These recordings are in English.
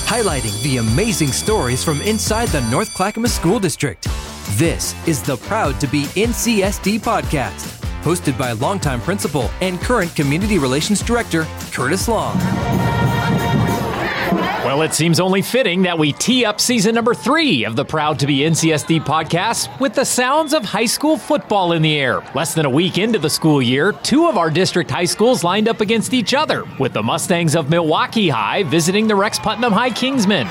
highlighting the amazing stories from inside the North Clackamas School District. This is the Proud to be NCSD podcast, hosted by longtime principal and current Community Relations Director, Curtis Long. Well, it seems only fitting that we tee up season number 3 of the Proud to be NCSD podcast with the sounds of high school football in the air. Less than a week into the school year, 2 of our district high schools lined up against each other, with the Mustangs of Milwaukee High visiting the Rex Putnam High Kingsmen.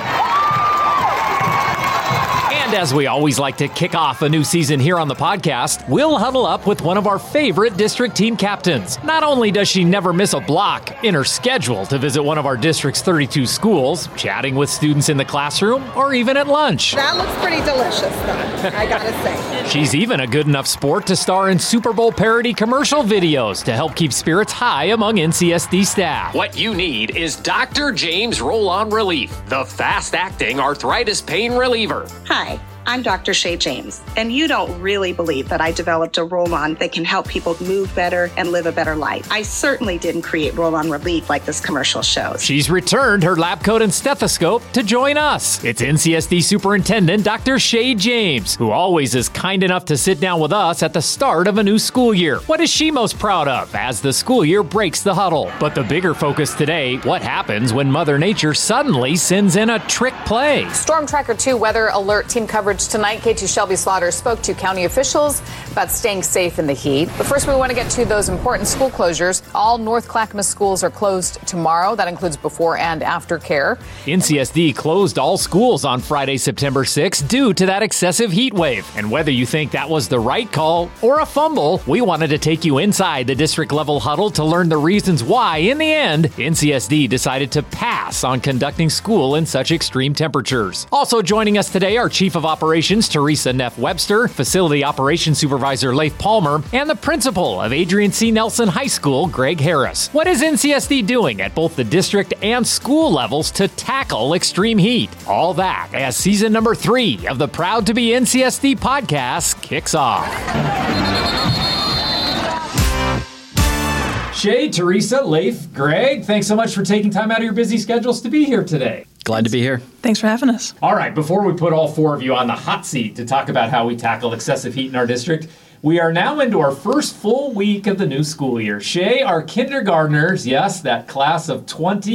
And as we always like to kick off a new season here on the podcast, we'll huddle up with one of our favorite district team captains. Not only does she never miss a block in her schedule to visit one of our district's 32 schools, chatting with students in the classroom, or even at lunch. That looks pretty delicious, though, I gotta say. She's even a good enough sport to star in Super Bowl parody commercial videos to help keep spirits high among NCSD staff. What you need is Dr. James Roll-On Relief, the fast-acting arthritis pain reliever. Hi, I'm Dr. Shay James, and you don't really believe that I developed a roll-on that can help people move better and live a better life. I certainly didn't create roll-on relief like this commercial shows. She's returned her lab coat and stethoscope to join us. It's NCSD Superintendent Dr. Shay James, who always is kind enough to sit down with us at the start of a new school year. What is she most proud of as the school year breaks the huddle? But the bigger focus today, what happens when Mother Nature suddenly sends in a trick play? Storm Tracker 2 weather alert team coverage tonight. KT Shelby Slaughter spoke to county officials about staying safe in the heat. But first, we want to get to those important school closures. All North Clackamas schools are closed tomorrow. That includes before and after care. NCSD closed all schools on Friday, September 6th due to that excessive heat wave. And whether you think that was the right call or a fumble, we wanted to take you inside the district level huddle to learn the reasons why, in the end, NCSD decided to pass on conducting school in such extreme temperatures. Also joining us today are Chief of Operations Teresa Neff Webster, Facility Operations Supervisor Leif Palmer, and the Principal of Adrian C. Nelson High School, Greg Harris. What is NCSD doing at both the district and school levels to tackle extreme heat? All that as season number 3 of the Proud to be NCSD podcast kicks off. Shay, Teresa, Leif, Greg, thanks so much for taking time out of your busy schedules to be here today. Glad to be here. Thanks for having us. All right, before we put all 4 of you on the hot seat to talk about how we tackle excessive heat in our district, we are now into our first full week of the new school year. Shay, our kindergartners, yes, that class of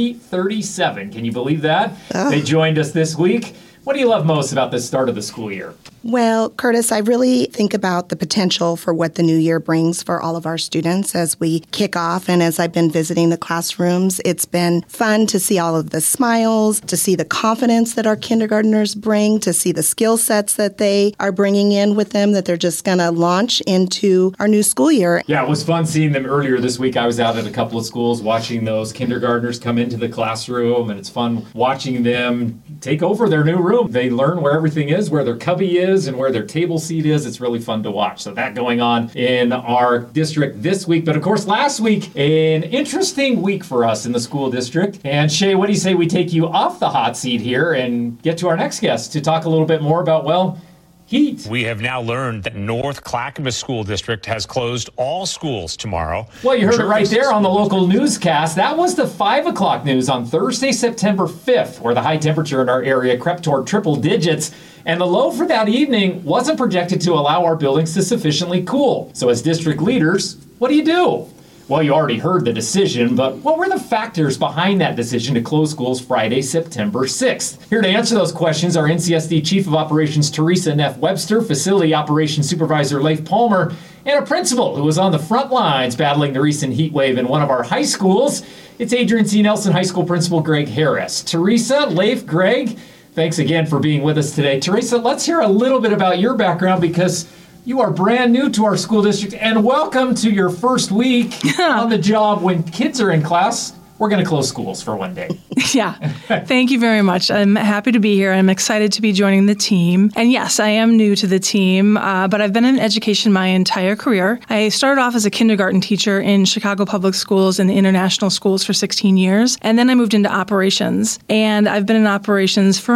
2037. Can you believe that? Oh. They joined us this week. What do you love most about the start of the school year? Well, Curtis, I really think about the potential for what the new year brings for all of our students as we kick off. And as I've been visiting the classrooms, it's been fun to see all of the smiles, to see the confidence that our kindergartners bring, to see the skill sets that they are bringing in with them that they're just going to launch into our new school year. Yeah, it was fun seeing them earlier this week. I was out at a couple of schools watching those kindergartners come into the classroom, and it's fun watching them take over their new room. They learn where everything is, where their cubby is, and where their table seat is. It's really fun to watch. So that going on in our district this week. But of course, last week, an interesting week for us in the school district. And Shay, what do you say we take you off the hot seat here and get to our next guest to talk a little bit more about, well, heat. We have now learned that North Clackamas School District has closed all schools tomorrow. Well, you heard it right there on the local newscast. That was the 5 o'clock news on Thursday, September 5th, where the high temperature in our area crept toward triple digits. And the low for that evening wasn't projected to allow our buildings to sufficiently cool. So as district leaders, what do? Well, you already heard the decision, but what were the factors behind that decision to close schools Friday, September 6th? Here to answer those questions are NCSD Chief of Operations Teresa Neff Webster, Facility Operations Supervisor Leif Palmer, and a principal who was on the front lines battling the recent heat wave in one of our high schools. It's Adrian C. Nelson High School Principal Greg Harris. Teresa, Leif, Greg, thanks again for being with us today. Teresa, let's hear a little bit about your background because you are brand new to our school district, and welcome to your first week on the job. When kids are in class, we're going to close schools for one day. Yeah. Thank you very much. I'm happy to be here. I'm excited to be joining the team. And yes, I am new to the team, but I've been in education my entire career. I started off as a kindergarten teacher in Chicago Public Schools and the international schools for 16 years, and then I moved into operations. And I've been in operations for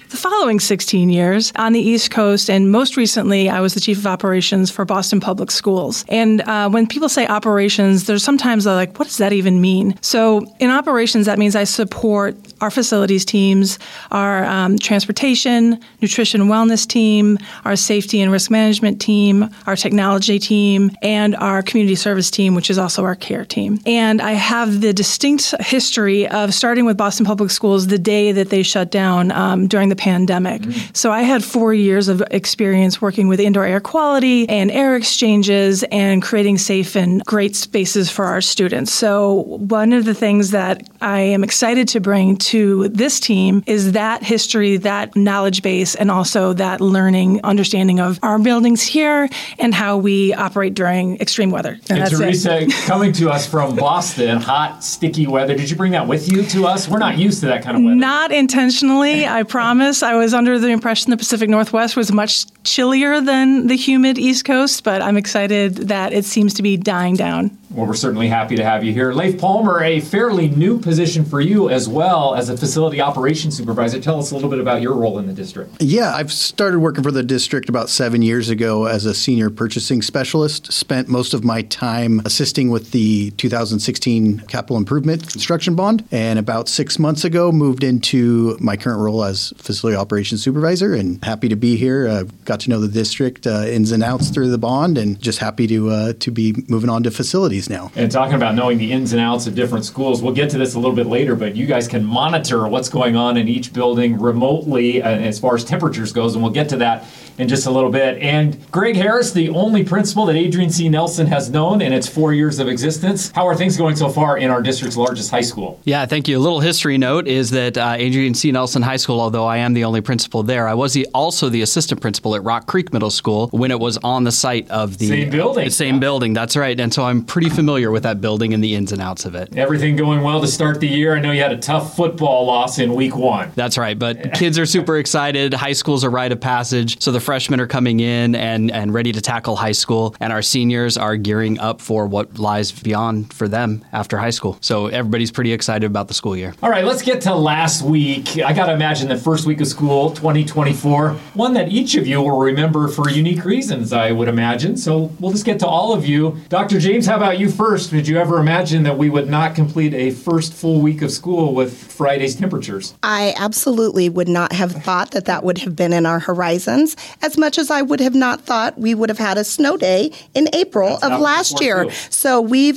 the following 16 years on the East Coast. And most recently, I was the chief of operations for Boston Public Schools. And when people say operations, there's sometimes they're like, what does that even mean? So in operations, that means I support our facilities teams, our transportation, nutrition, wellness team, our safety and risk management team, our technology team, and our community service team, which is also our care team. And I have the distinct history of starting with Boston Public Schools the day that they shut down during the pandemic. So I had 4 years of experience working with indoor air quality and air exchanges and creating safe and great spaces for our students. So one of the things that I am excited to bring to this team is that history, that knowledge base, and also that learning, understanding of our buildings here and how we operate during extreme weather. And Teresa, coming to us from Boston, hot, sticky weather, did you bring that with you to us? We're not used to that kind of weather. Not intentionally, I promise. I was under the impression the Pacific Northwest was much chillier than the humid East Coast, but I'm excited that it seems to be dying down. Well, we're certainly happy to have you here. Leif Palmer, a fairly new position for you as well as a facility operations supervisor. Tell us a little bit about your role in the district. Yeah, I've started working for the district about 7 years ago as a senior purchasing specialist. Spent most of my time assisting with the 2016 capital improvement construction bond. And about 6 months ago, moved into my current role as facility operations supervisor, and happy to be here. Got to know the district ins and outs through the bond, and just happy to be moving on to facilities now. And talking about knowing the ins and outs of different schools, we'll get to this a little bit later, but you guys can monitor what's going on in each building remotely as far as temperatures goes, and we'll get to that in just a little bit. And Greg Harris, the only principal that Adrian C. Nelson has known in its 4 years of existence. How are things going so far in our district's largest high school? Yeah, thank you. A little history note is that Adrian C. Nelson High School, although I am the only principal there, I was also the assistant principal at Rock Creek Middle School when it was on the site of the same building. Same building, that's right. And so I'm pretty familiar with that building and the ins and outs of it. Everything going well to start the year. I know you had a tough football loss in week 1. That's right, but kids are super excited. High school's a rite of passage, so the freshmen are coming in and ready to tackle high school, and our seniors are gearing up for what lies beyond for them after high school. So everybody's pretty excited about the school year. All right, let's get to last week. I got to imagine the first week of school, 2024, one that each of you will remember for unique reasons, I would imagine. So we'll just get to all of you. Dr. James, how about you first? Did you ever imagine that we would not complete a first full week of school with Friday's temperatures? I absolutely would not have thought that would have been in our horizons, as much as I would have not thought we would have had a snow day in April of last year. So we've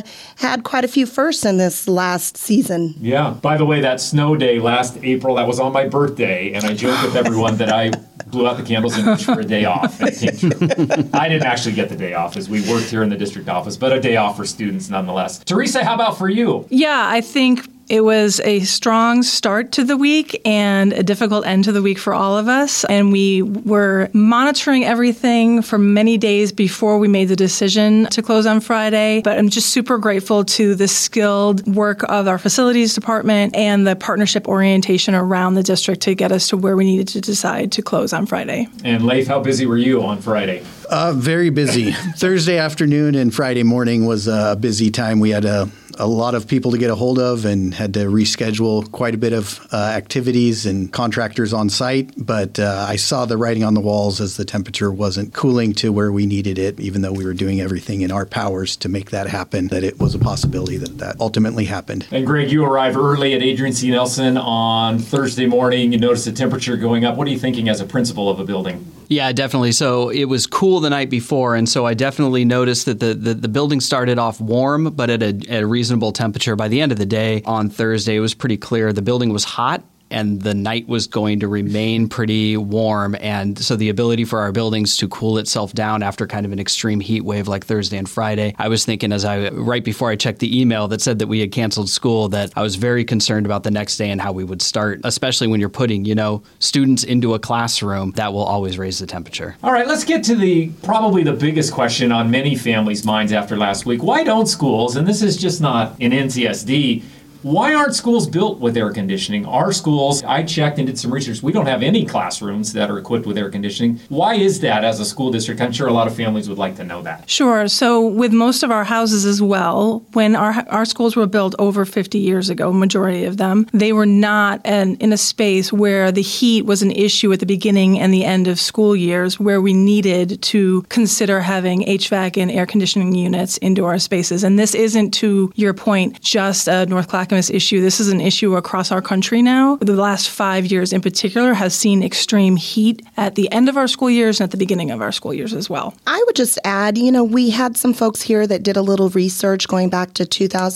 had quite a few firsts in this last season. Yeah. By the way, that snow day last April, that was on my birthday, and I joked with everyone that I blew out the candles and wished for a day off. And it came true. I didn't actually get the day off as we worked here in the district office, but a day off for students nonetheless. Teresa, how about for you? Yeah, I think it was a strong start to the week and a difficult end to the week for all of us. And we were monitoring everything for many days before we made the decision to close on Friday. But I'm just super grateful to the skilled work of our facilities department and the partnership orientation around the district to get us to where we needed to decide to close on Friday. And Leif, how busy were you on Friday? Very busy. Thursday afternoon and Friday morning was a busy time. We had a lot of people to get a hold of and had to reschedule quite a bit of activities and contractors on site. But I saw the writing on the walls as the temperature wasn't cooling to where we needed it, even though we were doing everything in our powers to make that happen, that it was a possibility that ultimately happened. And Greg, you arrived early at Adrian C. Nelson on Thursday morning. You noticed the temperature going up. What are you thinking as a principal of a building? Yeah, definitely. So it was cool the night before, and so I definitely noticed that the building started off warm, but at a reasonable temperature. By the end of the day on Thursday, it was pretty clear the building was hot, and the night was going to remain pretty warm. And so the ability for our buildings to cool itself down after kind of an extreme heat wave like Thursday and Friday, I was thinking right before I checked the email that said that we had canceled school, that I was very concerned about the next day and how we would start, especially when you're putting, students into a classroom. That will always raise the temperature. All right, let's get to probably the biggest question on many families' minds after last week. Why don't schools, and this is just not in NCSD, Why aren't schools built with air conditioning? Our schools, I checked and did some research, we don't have any classrooms that are equipped with air conditioning. Why is that as a school district? I'm sure a lot of families would like to know that. Sure. So with most of our houses as well, when our schools were built over 50 years ago, majority of them, they were not in a space where the heat was an issue at the beginning and the end of school years, where we needed to consider having HVAC and air conditioning units into our spaces. And this isn't, to your point, just a North Clackamas issue. This is an issue across our country now. The last 5 years in particular has seen extreme heat at the end of our school years and at the beginning of our school years as well. I would just add, we had some folks here that did a little research going back to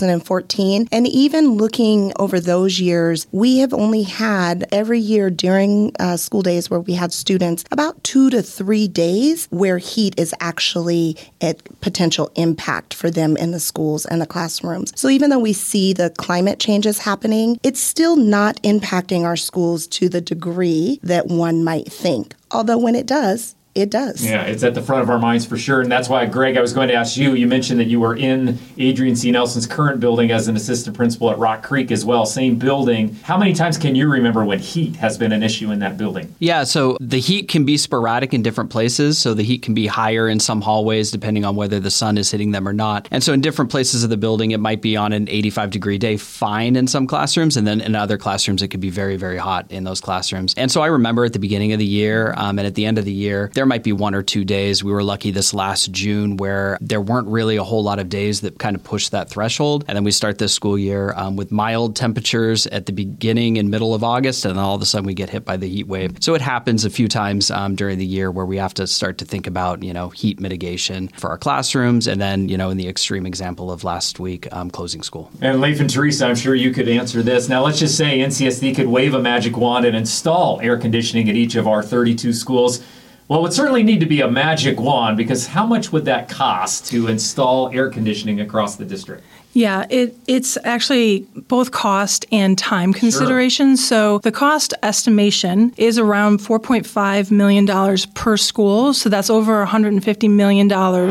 2014. And even looking over those years, we have only had every year during school days where we had students about 2 to 3 days where heat is actually a potential impact for them in the schools and the classrooms. So even though we see the climate changes happening, it's still not impacting our schools to the degree that one might think. Although when it does, it does. Yeah, it's at the front of our minds for sure. And that's why, Greg, I was going to ask you, you mentioned that you were in Adrian C. Nelson's current building as an assistant principal at Rock Creek as well, same building. How many times can you remember when heat has been an issue in that building? Yeah, so the heat can be sporadic in different places. So the heat can be higher in some hallways depending on whether the sun is hitting them or not. And so in different places of the building, it might be on an 85-degree day fine in some classrooms. And then in other classrooms, it could be very, very hot in those classrooms. And so I remember at the beginning of the year and at the end of the year, there might be 1 or 2 days. We were lucky this last June where there weren't really a whole lot of days that kind of pushed that threshold. And then we start this school year with mild temperatures at the beginning and middle of August, and then all of a sudden we get hit by the heat wave. So it happens a few times during the year where we have to start to think about, heat mitigation for our classrooms. And then, in the extreme example of last week, closing school. And Leif and Teresa, I'm sure you could answer this. Now, let's just say NCSD could wave a magic wand and install air conditioning at each of our 32 schools. Well, it would certainly need to be a magic wand, because how much would that cost to install air conditioning across the district? Yeah, it's actually both cost and time considerations. Sure. So the cost estimation is around $4.5 million per school. So that's over $150 million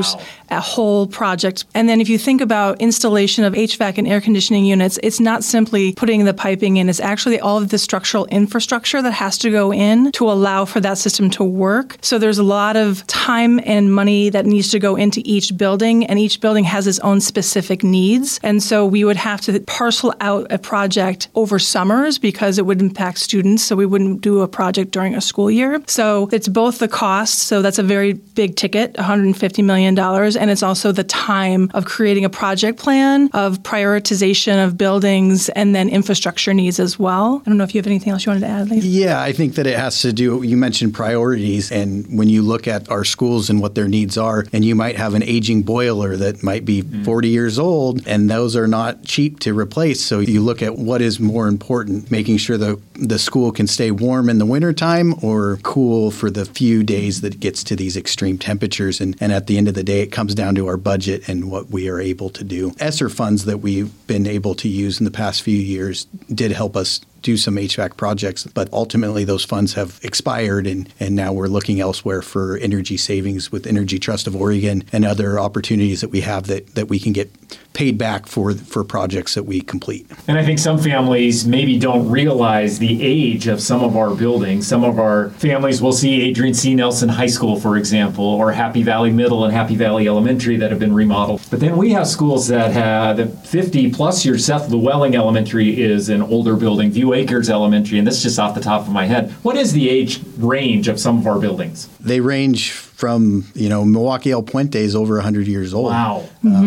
a whole project. And then if you think about installation of HVAC and air conditioning units, it's not simply putting the piping in. It's actually all of the structural infrastructure that has to go in to allow for that system to work. So there's a lot of time and money that needs to go into each building, and each building has its own specific needs. And so we would have to parcel out a project over summers because it would impact students. So we wouldn't do a project during a school year. So it's both the cost. So that's a very big ticket, $150 million. And it's also the time of creating a project plan, of prioritization of buildings, and then infrastructure needs as well. I don't know if you have anything else you wanted to add, Leif? Yeah, I think that it has to do, you mentioned priorities. And when you look at our schools and what their needs are, and you might have an aging boiler that might be 40 years old, and those are not cheap to replace. So you look at what is more important, making sure the school can stay warm in the wintertime or cool for the few days that it gets to these extreme temperatures. And at the end of the day, it comes down to our budget and what we are able to do. ESSER funds that we've been able to use in the past few years did help us do some HVAC projects, but ultimately those funds have expired, and now we're looking elsewhere for energy savings with Energy Trust of Oregon and other opportunities that we have that we can get paid back for projects that we complete. And I think some families maybe don't realize the age of some of our buildings. Some of our families will see Adrian C. Nelson High School, for example, or Happy Valley Middle and Happy Valley Elementary that have been remodeled. But then we have schools that have 50-plus years. Seth Llewellyn Elementary is an older building. View Acres Elementary, and this is just off the top of my head. What is the age range of some of our buildings? They range from, Milwaukee El Puente is over 100 years old. Wow.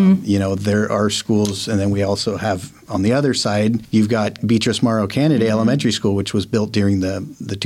There are schools, and then we also have, on the other side, you've got Beatrice Morrow Canada Elementary School, which was built during the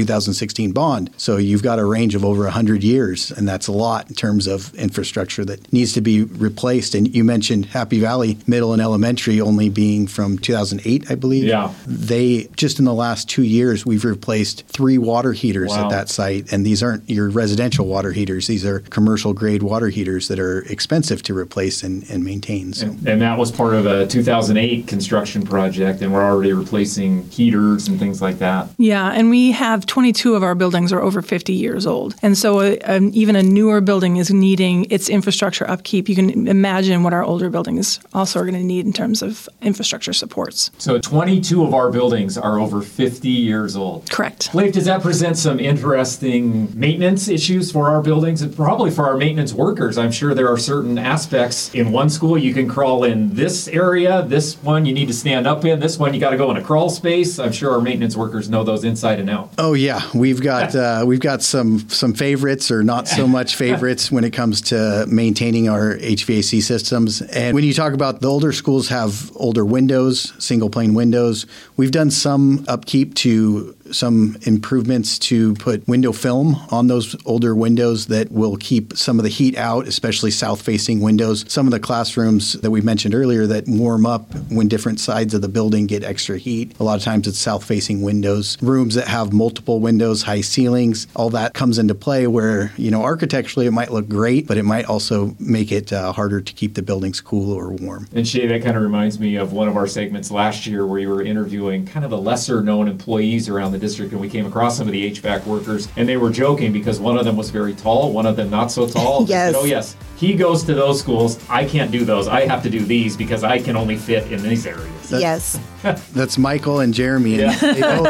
2016 bond. So you've got a range of over 100 years, and that's a lot in terms of infrastructure that needs to be replaced. And you mentioned Happy Valley Middle and Elementary only being from 2008, I believe. Yeah. They, just in the last 2 years, we've replaced 3 water heaters at that site. And these aren't your residential water heaters. These are commercial grade water heaters that are expensive to replace and maintain. So. And that was part of a 2008 construction construction project, and we're already replacing heaters and things like that. Yeah, and we have 22 of our buildings are over 50 years old. And so even a newer building is needing its infrastructure upkeep. You can imagine what our older buildings also are going to need in terms of infrastructure supports. So 22 of our buildings are over 50 years old. Correct. Leif, does that present some interesting maintenance issues for our buildings and probably for our maintenance workers? I'm sure there are certain aspects. In one school, you can crawl in this area. This one you need to stand up in. This one you got to go in a crawl space. I'm sure our maintenance workers know those inside and out. Oh yeah, we've got some favorites or not so much favorites when it comes to maintaining our HVAC systems. And when you talk about the older schools have older windows, single pane windows, we've done some upkeep to some improvements to put window film on those older windows that will keep some of the heat out, especially south-facing windows. Some of the classrooms that we mentioned earlier that warm up when different sides of the building get extra heat. A lot of times it's south-facing windows. Rooms that have multiple windows, high ceilings, all that comes into play where, architecturally it might look great, but it might also make it harder to keep the buildings cool or warm. And Shay, that kind of reminds me of one of our segments last year where you were interviewing kind of the lesser-known employees around the district, and we came across some of the HVAC workers, and they were joking because one of them was very tall, one of them not so tall. Yes. Said, oh yes, he goes to those schools. I can't do those. I have to do these because I can only fit in these areas. Yes. That's Michael and Jeremy. And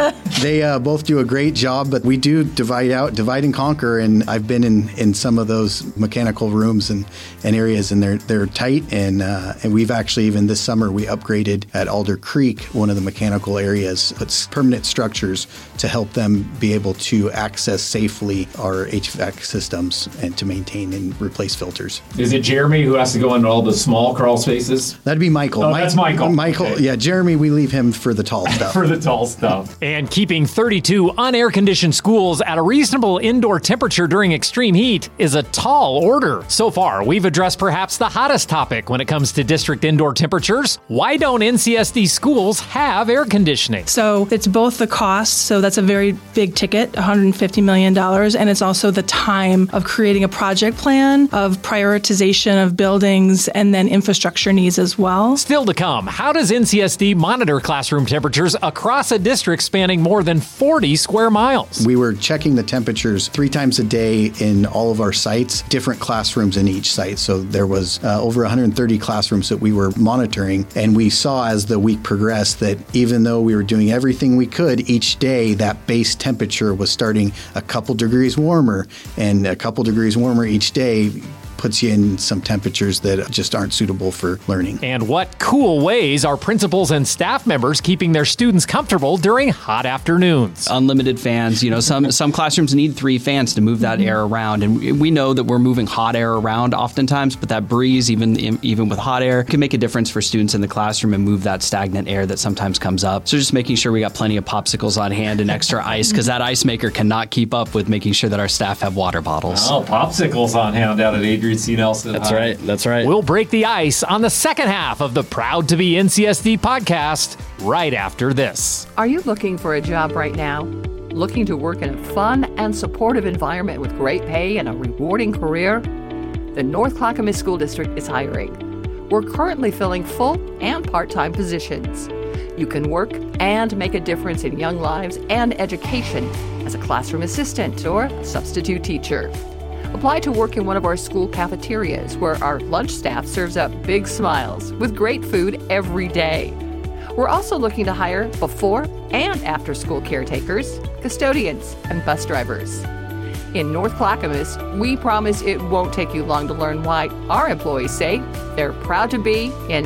they both do a great job, but we do divide and conquer. And I've been in some of those mechanical rooms and areas, and they're tight. And we've actually, even this summer, we upgraded at Alder Creek, one of the mechanical areas, puts permanent structures to help them be able to access safely our HVAC systems and to maintain and replace filters. Is it Jeremy who has to go into all the small crawl spaces? That'd be Michael. Oh, that's Michael. Michael, okay. Yeah, Jeremy, we leave him for the tall stuff. For the tall stuff. And keeping 32 unair-conditioned schools at a reasonable indoor temperature during extreme heat is a tall order. So far, we've addressed perhaps the hottest topic when it comes to district indoor temperatures. Why don't NCSD schools have air conditioning? So it's both the cost, so that's a very big ticket, $150 million, and it's also the time of creating a project plan, of prioritization of buildings, and then infrastructure needs as well. Still to come, how does NCSD monitor classroom temperatures across a district spanning more than 40 square miles? We were checking the temperatures 3 times a day in all of our sites, different classrooms in each site. So there was over 130 classrooms that we were monitoring, and we saw as the week progressed that even though we were doing everything we could each day, that base temperature was starting a couple degrees warmer, and a couple degrees warmer each day puts you in some temperatures that just aren't suitable for learning. And what cool ways are principals and staff members keeping their students comfortable during hot afternoons? Unlimited fans. Some classrooms need 3 fans to move that air around. And we know that we're moving hot air around oftentimes, but that breeze, even with hot air, can make a difference for students in the classroom and move that stagnant air that sometimes comes up. So just making sure we got plenty of popsicles on hand and extra ice, because that ice maker cannot keep up with making sure that our staff have water bottles. Oh, popsicles on hand out at Adrian C. Nelson. That's right. We'll break the ice on the second half of the Proud to be NCSD podcast right after this. Are you looking for a job right now? Looking to work in a fun and supportive environment with great pay and a rewarding career? The North Clackamas School District is hiring. We're currently filling full and part-time positions. You can work and make a difference in young lives and education as a classroom assistant or substitute teacher. Apply to work in one of our school cafeterias where our lunch staff serves up big smiles with great food every day. We're also looking to hire before and after school caretakers, custodians, and bus drivers. In North Clackamas, we promise it won't take you long to learn why our employees say they're proud to be in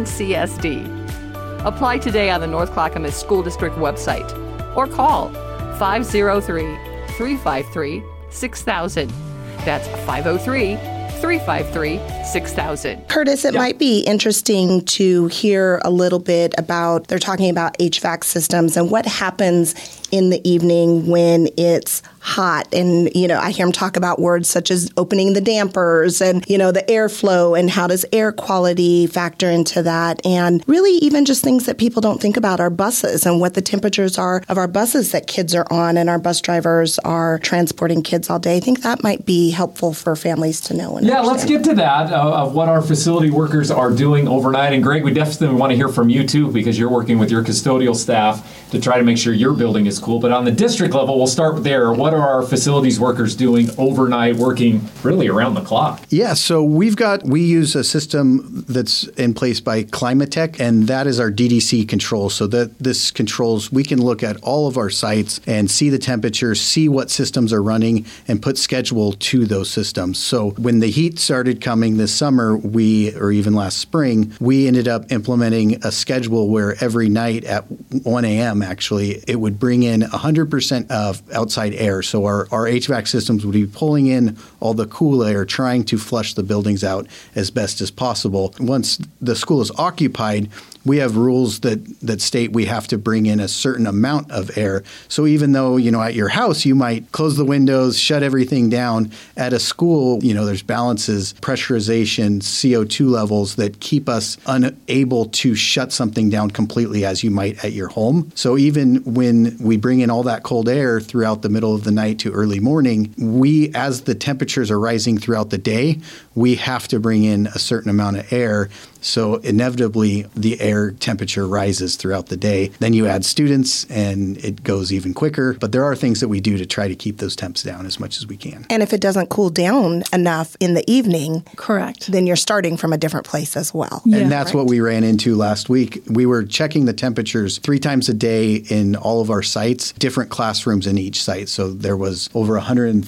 NCSD. Apply today on the North Clackamas School District website or call 503-353-6000. That's 503-353-6000. Curtis, it might be interesting to hear a little bit about, they're talking about HVAC systems and what happens in the evening when it's hot. And, I hear them talk about words such as opening the dampers and, the airflow and how does air quality factor into that. And really even just things that people don't think about are buses and what the temperatures are of our buses that kids are on and our bus drivers are transporting kids all day. I think that might be helpful for families to know. Yeah, let's get to that, of what our facility workers are doing overnight. And Greg, we definitely want to hear from you too, because you're working with your custodial staff to try to make sure your building is cool. But on the district level, we'll start there. What are our facilities workers doing overnight, working really around the clock? Yeah, so we use a system that's in place by Climatech, and that is our DDC control. So that this controls, we can look at all of our sites and see the temperature, see what systems are running, and put schedule to those systems. So when the heat started coming this summer, or even last spring, we ended up implementing a schedule where every night at 1 a.m., actually, it would bring in 100% of outside air. So our HVAC systems would be pulling in all the cool air, trying to flush the buildings out as best as possible. Once the school is occupied, we have rules that state we have to bring in a certain amount of air. So even though, at your house, you might close the windows, shut everything down, at a school, there's balances, pressurization, CO2 levels that keep us unable to shut something down completely as you might at your home. So even when we bring in all that cold air throughout the middle of the night to early morning, as the temperatures are rising throughout the day, we have to bring in a certain amount of air. So inevitably, the air temperature rises throughout the day. Then you add students, and it goes even quicker. But there are things that we do to try to keep those temps down as much as we can. And if it doesn't cool down enough in the evening, correct, then you're starting from a different place as well. Yeah, and that's what we ran into last week. We were checking the temperatures 3 times a day in all of our sites, different classrooms in each site. So there was over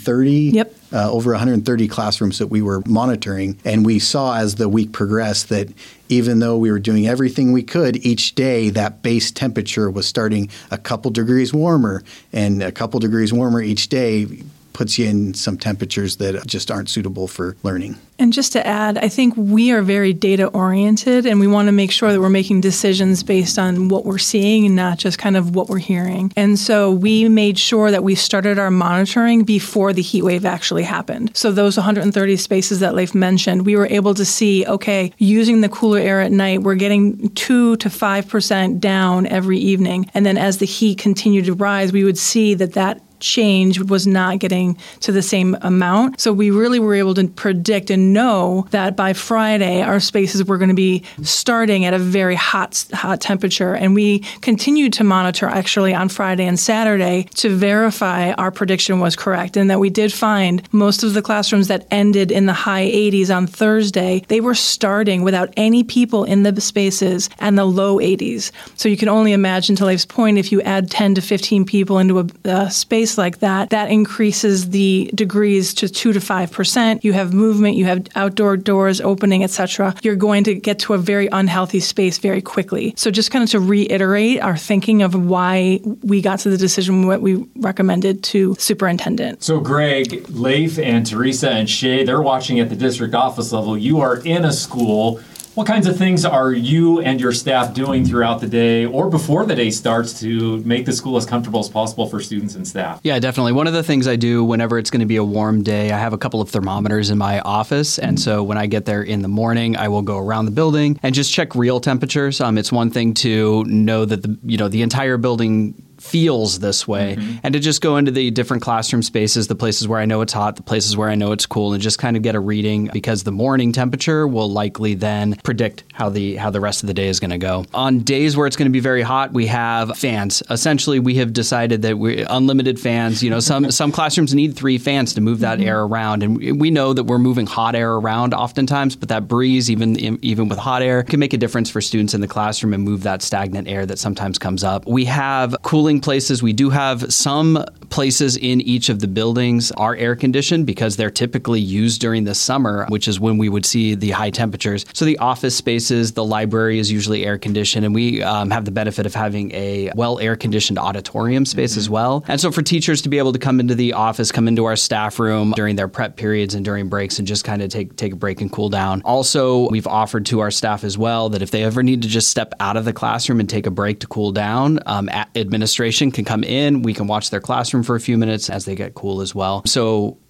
130 over 130 classrooms that we were monitoring. And we saw as the week progressed that even though we were doing everything we could each day, that base temperature was starting a couple degrees warmer, and a couple degrees warmer each day puts you in some temperatures that just aren't suitable for learning. And just to add, I think we are very data-oriented, and we want to make sure that we're making decisions based on what we're seeing and not just kind of what we're hearing. And so we made sure that we started our monitoring before the heat wave actually happened. So those 130 spaces that Leif mentioned, we were able to see, okay, using the cooler air at night, we're getting 2 to 5% down every evening. And then as the heat continued to rise, we would see that change was not getting to the same amount. So we really were able to predict and know that by Friday, our spaces were going to be starting at a very hot temperature. And we continued to monitor actually on Friday and Saturday to verify our prediction was correct, and that we did find most of the classrooms that ended in the high 80s on Thursday, they were starting without any people in the spaces and the low 80s. So you can only imagine, to Leif's point, if you add 10 to 15 people into a space like that increases the degrees to 2 to 5%. You have movement, you have outdoor doors opening, etc. You're going to get to a very unhealthy space very quickly. So just kind of to reiterate our thinking of why we got to the decision, what we recommended to superintendent. So Greg, Leif, and Teresa, and Shay, they're watching at the district office level. You are in a school. What kinds of things are you and your staff doing throughout the day or before the day starts to make the school as comfortable as possible for students and staff? Yeah, definitely. One of the things I do whenever it's going to be a warm day, I have a couple of thermometers in my office. And so when I get there in the morning, I will go around the building and just check real temperatures. It's one thing to know that the entire building feels this way, and to just go into the different classroom spaces, the places where I know it's hot, the places where I know it's cool, and just kind of get a reading, because the morning temperature will likely then predict how the rest of the day is going to go. On days where it's going to be very hot, we have fans. Essentially, we have decided that unlimited fans. Some classrooms need 3 fans to move that air around, and we know that we're moving hot air around oftentimes, but that breeze, even with hot air, can make a difference for students in the classroom and move that stagnant air that sometimes comes up. We have cooling places. We do have some places in each of the buildings are air conditioned because they're typically used during the summer, which is when we would see the high temperatures. So the office spaces, the library is usually air conditioned, and we have the benefit of having a well air conditioned auditorium space as well. And so for teachers to be able to come into the office, come into our staff room during their prep periods and during breaks and just kind of take a break and cool down. Also, we've offered to our staff as well that if they ever need to just step out of the classroom and take a break to cool down, administration can come in. We can watch their classroom for a few minutes as they get cool as well. So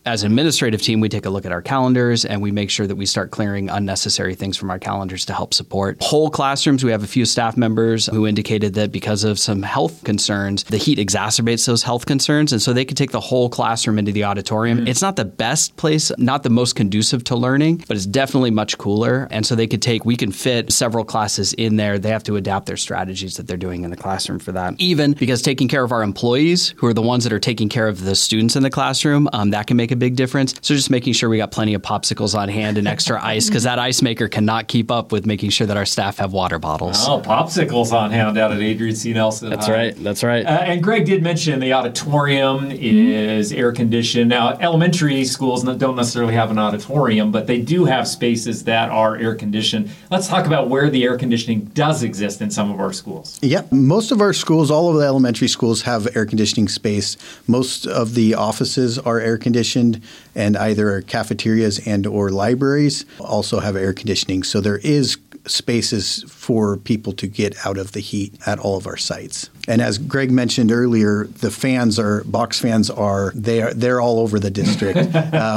as an administrative team, we take a look at our calendars and we make sure that we start clearing unnecessary things from our calendars to help support whole classrooms. We have a few staff members who indicated that because of some health concerns, the heat exacerbates those health concerns. And so they could take the whole classroom into the auditorium. It's not the best place, not the most conducive to learning, but it's definitely much cooler. And so we can fit several classes in there. They have to adapt their strategies that they're doing in the classroom for that. Even because taking care of our employees, who are the ones that are taking care of the students in the classroom, that can make a big difference. So just making sure we got plenty of popsicles on hand and extra ice, because that ice maker cannot keep up with making sure that our staff have water bottles. Oh, popsicles on hand out at Adrian C. Nelson. That's right. That's right. And Greg did mention the auditorium is air conditioned. Now, elementary schools don't necessarily have an auditorium, but they do have spaces that are air conditioned. Let's talk about where the air conditioning does exist in some of our schools. Yep. Most of our schools, all of the elementary schools have air conditioning space. Most of the offices are air conditioned, and either cafeterias and or libraries also have air conditioning. So there is spaces for people to get out of the heat at all of our sites. And as Greg mentioned earlier, the box fans they're all over the district.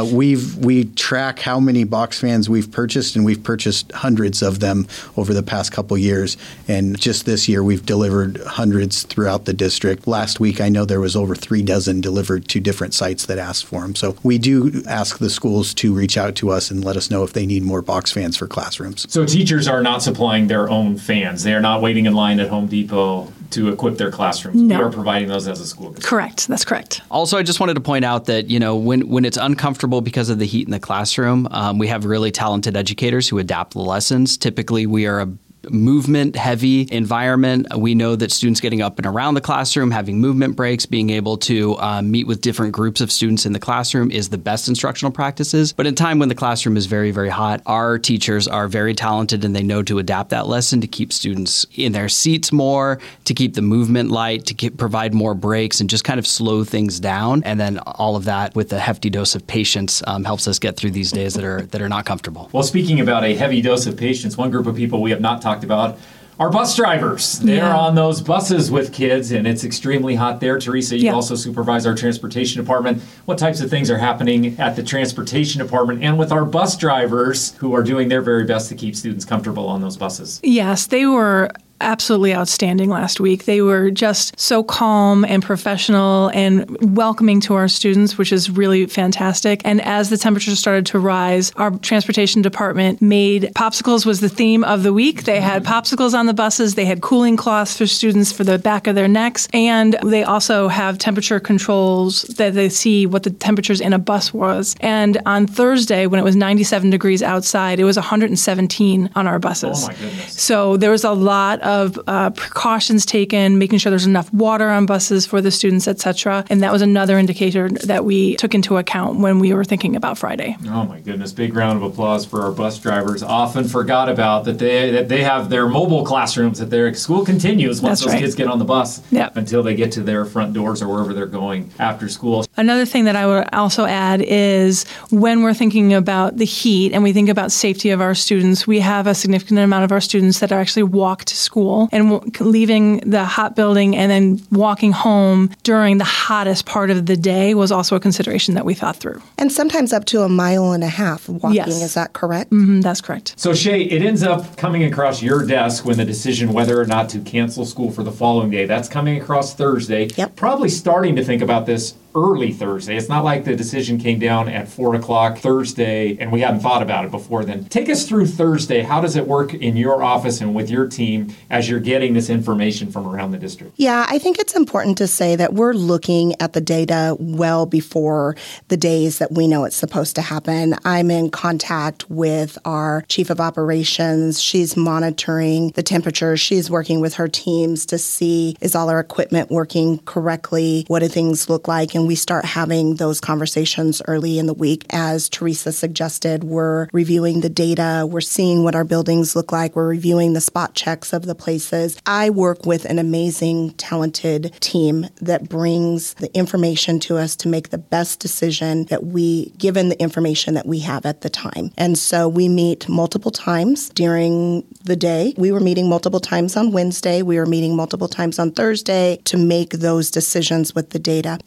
We track how many box fans we've purchased, and we've purchased hundreds of them over the past couple years. And just this year, we've delivered hundreds throughout the district. Last week, I know there was over 3 dozen delivered to different sites that asked for them. So we do ask the schools to reach out to us and let us know if they need more box fans for classrooms. So teachers are not supplying their own fans. They are not waiting in line at Home Depot to equip their classrooms. No. We are providing those as a school district. Correct. That's correct. Also, I just wanted to point out that, when it's uncomfortable because of the heat in the classroom, we have really talented educators who adapt the lessons. Typically, we are a movement-heavy environment. We know that students getting up and around the classroom, having movement breaks, being able to meet with different groups of students in the classroom is the best instructional practices. But in time when the classroom is very, very hot, our teachers are very talented and they know to adapt that lesson to keep students in their seats more, to keep the movement light, to provide more breaks and just kind of slow things down. And then all of that with a hefty dose of patience helps us get through these days that are not comfortable. Well, speaking about a heavy dose of patience, one group of people we have not talked about are bus drivers. They're on those buses with kids, and it's extremely hot there. Teresa, you also supervise our transportation department. What types of things are happening at the transportation department and with our bus drivers who are doing their very best to keep students comfortable on those buses? Yes, they were absolutely outstanding last week. They were just so calm and professional and welcoming to our students, which is really fantastic. And as the temperatures started to rise, our transportation department made popsicles was the theme of the week. They had popsicles on the buses. They had cooling cloths for students for the back of their necks. And they also have temperature controls that they see what the temperatures in a bus was. And on Thursday, when it was 97 degrees outside, it was 117 on our buses. Oh, my goodness. So there was a lot of precautions taken, making sure there's enough water on buses for the students, et cetera. And that was another indicator that we took into account when we were thinking about Friday. Oh my goodness. Big round of applause for our bus drivers. Often forgot about that they have their mobile classrooms, that their school continues once those kids get on the bus until they get to their front doors or wherever they're going after school. Another thing that I would also add is when we're thinking about the heat and we think about safety of our students, we have a significant amount of our students that actually walk to school. And leaving the hot building and then walking home during the hottest part of the day was also a consideration that we thought through. And sometimes up to 1.5 miles walking, is that correct? Mm-hmm, that's correct. So Shay, it ends up coming across your desk when the decision whether or not to cancel school for the following day. That's coming across Thursday. Yep. Probably starting to think about this early Thursday. It's not like the decision came down at 4 o'clock Thursday and we hadn't thought about it before then. Take us through Thursday. How does it work in your office and with your team as you're getting this information from around the district? Yeah, I think it's important to say that we're looking at the data well before the days that we know it's supposed to happen. I'm in contact with our chief of operations. She's monitoring the temperature. She's working with her teams to see, is all our equipment working correctly? What do things look like? And we start having those conversations early in the week. As Teresa suggested, we're reviewing the data. We're seeing what our buildings look like. We're reviewing the spot checks of the places. I work with an amazing, talented team that brings the information to us to make the best decision given the information that we have at the time. And so we meet multiple times during the day. We were meeting multiple times on Wednesday. We were meeting multiple times on Thursday to make those decisions with the data. In addition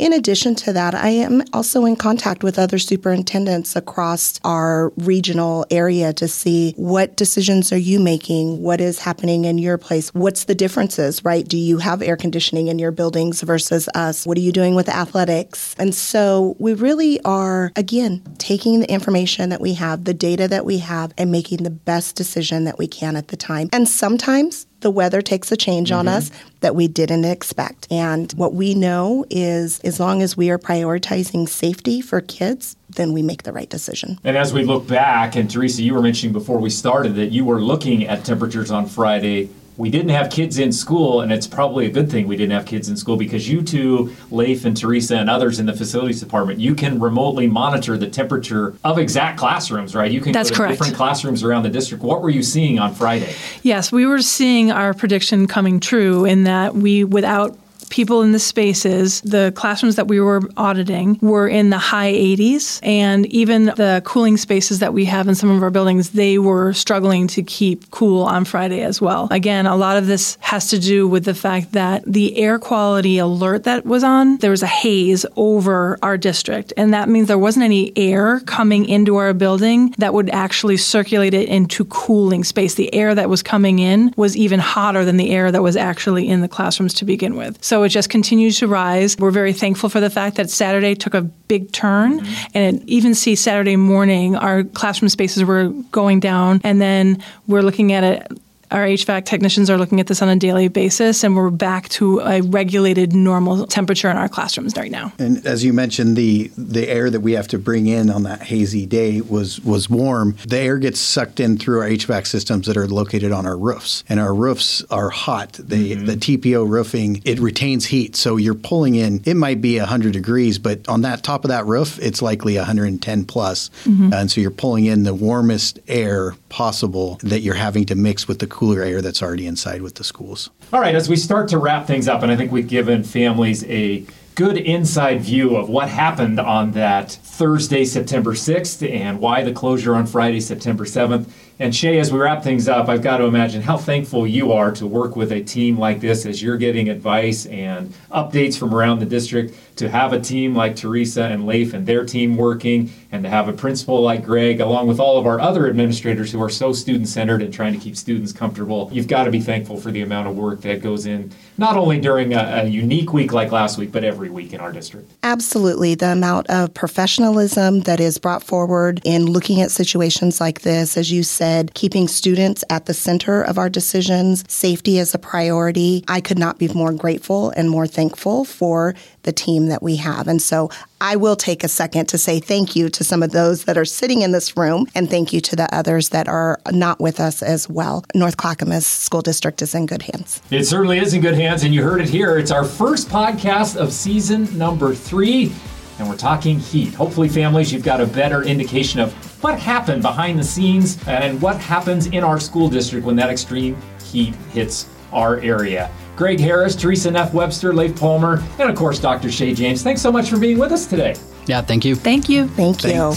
addition to that, I am also in contact with other superintendents across our regional area to see what decisions are you making, what is happening in your place, what's the differences, right? Do you have air conditioning in your buildings versus us? What are you doing with athletics? And so we really are, again, taking the information that we have, the data that we have, and making the best decision that we can at the time. And sometimes the weather takes a change on us that we didn't expect. And what we know is as long as we are prioritizing safety for kids, then we make the right decision. And as we look back, and Teresa, you were mentioning before we started that you were looking at temperatures on Friday. We didn't have kids in school, and it's probably a good thing we didn't have kids in school because you two, Leif and Teresa and others in the facilities department, you can remotely monitor the temperature of exact classrooms, right? You can go to different classrooms around the district. What were you seeing on Friday? Yes, we were seeing our prediction coming true in that we, without people in the spaces, the classrooms that we were auditing were in the high 80s, and even the cooling spaces that we have in some of our buildings, they were struggling to keep cool on Friday as well. Again, a lot of this has to do with the fact that the air quality alert that was on, there was a haze over our district, and that means there wasn't any air coming into our building that would actually circulate it into cooling space. The air that was coming in was even hotter than the air that was actually in the classrooms to begin with. So it just continues to rise. We're very thankful for the fact that Saturday took a big turn, and even see Saturday morning, our classroom spaces were going down, and then we're looking at it. Our HVAC technicians are looking at this on a daily basis, and we're back to a regulated normal temperature in our classrooms right now. And as you mentioned, the air that we have to bring in on that hazy day was warm. The air gets sucked in through our HVAC systems that are located on our roofs, and our roofs are hot. The TPO roofing, it retains heat, so you're pulling in, it might be 100 degrees, but on that top of that roof, it's likely 110 plus. And so you're pulling in the warmest air possible that you're having to mix with the cooler air that's already inside with the schools. All right, as we start to wrap things up, and I think we've given families a good inside view of what happened on that Thursday, September 6th, and why the closure on Friday, September 7th. And Shay, as we wrap things up, I've got to imagine how thankful you are to work with a team like this as you're getting advice and updates from around the district, to have a team like Teresa and Leif and their team working, and to have a principal like Greg, along with all of our other administrators who are so student-centered and trying to keep students comfortable. You've got to be thankful for the amount of work that goes in, not only during a unique week like last week, but every week in our district. Absolutely. The amount of professionalism that is brought forward in looking at situations like this, as you said, keeping students at the center of our decisions, safety is a priority. I could not be more grateful and more thankful for the team that we have. And so I will take a second to say thank you to some of those that are sitting in this room, and thank you to the others that are not with us as well. North Clackamas School District is in good hands. It certainly is in good hands, and you heard it here. It's our first podcast of season number 3, and we're talking heat. Hopefully, families, you've got a better indication of what happened behind the scenes and what happens in our school district when that extreme heat hits our area. Greg Harris, Teresa Neff Webster, Leif Palmer, and of course, Dr. Shay James. Thanks so much for being with us today. Yeah, thank you. Thank you. Thank you.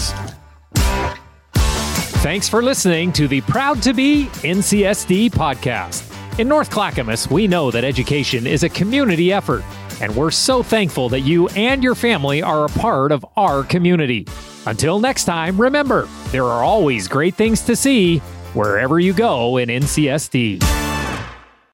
Thanks for listening to the Proud to Be NCSD podcast. In North Clackamas, we know that education is a community effort, and we're so thankful that you and your family are a part of our community. Until next time, remember, there are always great things to see wherever you go in NCSD.